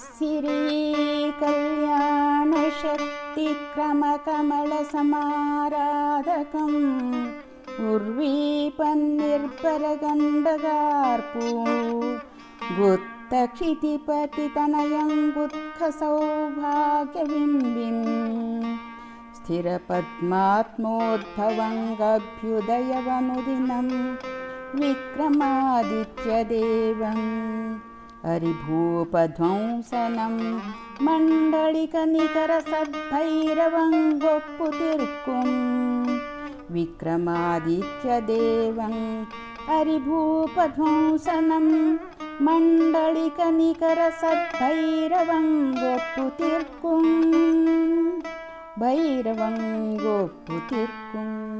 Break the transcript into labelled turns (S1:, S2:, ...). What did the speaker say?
S1: सिरीकल्याणशक्तिक्रमकमलसमाराधकम् उर्वीपन्निर्भरगण्डगार्पू गुत्तक्षितिपतितनयं गुत्खसौभाग्यबिम्बिम् स्थिरपद्मात्मोद्भवङ्गभ्युदयवनुदिनं विक्रमादित्यदेवम् अरिभूपध्वंसनं मण्डलिकनिकरसद्भैरवङ्गोप्पुतिर्कुम् विक्रमादित्यदेवम् अरिभूपध्वंसनं मण्डलिकनिकरसद्भैरवङ्गोप्पुतिर्कुम् भैरवङ्गोप्पुतिर्कुम्।